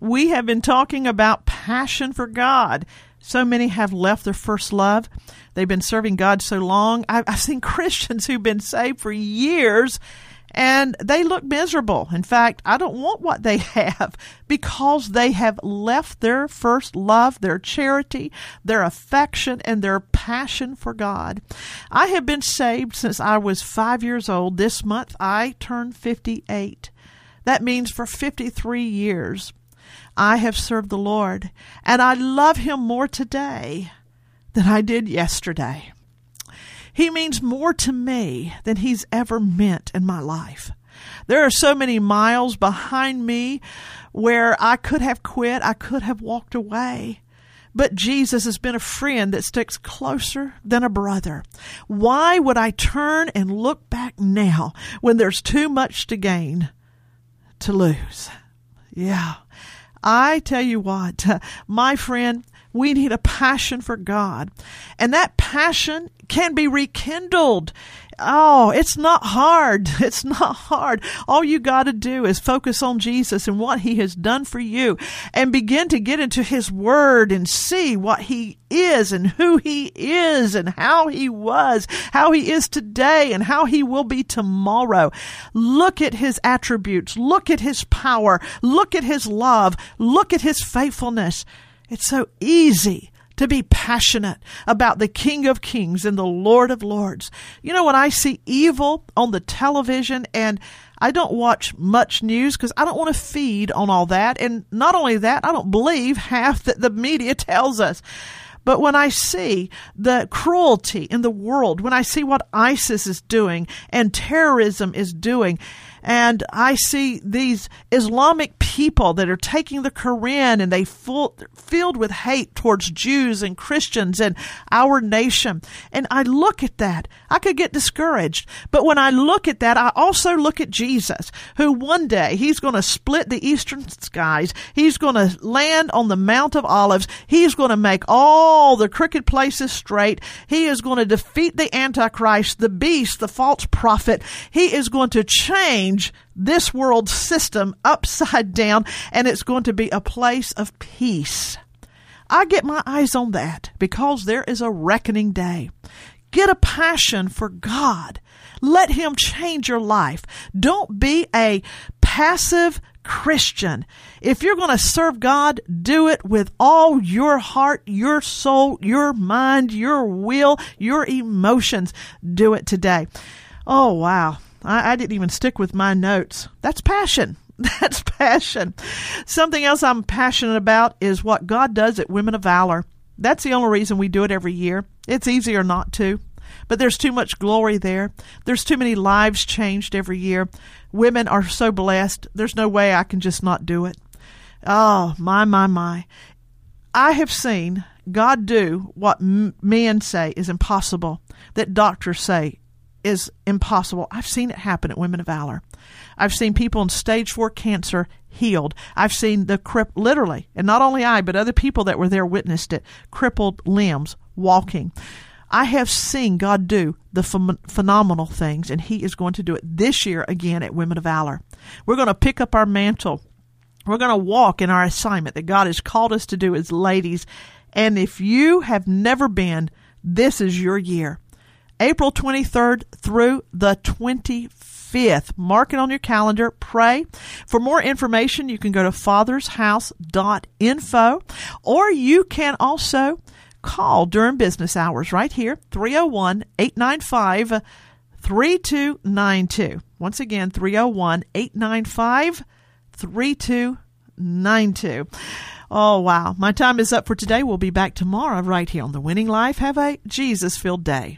we have been talking about passion for God. So many have left their first love. They've been serving God so long. I've seen Christians who've been saved for years, and they look miserable. In fact, I don't want what they have because they have left their first love, their charity, their affection, and their passion for God. I have been saved since I was 5 years old. This month, I turned 58. That means for 53 years, I have served the Lord, and I love Him more today than I did yesterday. He means more to me than He's ever meant in my life. There are so many miles behind me where I could have quit, I could have walked away. But Jesus has been a friend that sticks closer than a brother. Why would I turn and look back now when there's too much to gain to lose? Yeah. I tell you what, my friend, we need a passion for God. And that passion can be rekindled. Oh, it's not hard. It's not hard. All you got to do is focus on Jesus and what He has done for you and begin to get into His Word and see what He is and who He is and how He was, how He is today and how He will be tomorrow. Look at His attributes. Look at His power. Look at His love. Look at His faithfulness. It's so easy to be passionate about the King of Kings and the Lord of Lords. You know, when I see evil on the television, and I don't watch much news because I don't want to feed on all that. And not only that, I don't believe half that the media tells us. But when I see the cruelty in the world, when I see what ISIS is doing and terrorism is doing, and I see these Islamic people that are taking the Quran and they filled with hate towards Jews and Christians and our nation. And I look at that, I could get discouraged. But when I look at that, I also look at Jesus, who one day He's going to split the eastern skies. He's going to land on the Mount of Olives. He's going to make all the crooked places straight. He is going to defeat the Antichrist, the beast, the false prophet. He is going to change this world system upside down, and it's going to be a place of peace. I get my eyes on that because there is a reckoning day. Get a passion for God. Let Him change your life. Don't be a passive Christian. If you're going to serve God, do it with all your heart, your soul, your mind, your will, your emotions. Do it today. Oh, wow. I didn't even stick with my notes. That's passion. That's passion. Something else I'm passionate about is what God does at Women of Valor. That's the only reason we do it every year. It's easier not to, but there's too much glory there. There's too many lives changed every year. Women are so blessed. There's no way I can just not do it. Oh, my. I have seen God do what men say is impossible, that doctors say is impossible. I've seen it happen at Women of Valor. I've seen people in stage 4 cancer healed. I've seen the literally, and not only I, but other people that were there witnessed it, crippled limbs, walking. I have seen God do the phenomenal things, and He is going to do it this year again at Women of Valor. We're going to pick up our mantle. We're going to walk in our assignment that God has called us to do as ladies. And if you have never been, this is your year. April 23rd through the 25th. Mark it on your calendar. Pray. For more information, you can go to fathershouse.info, or you can also call during business hours right here, 301-895-3292. Once again, 301-895-3292. Oh, wow. My time is up for today. We'll be back tomorrow right here on The Winning Life. Have a Jesus-filled day.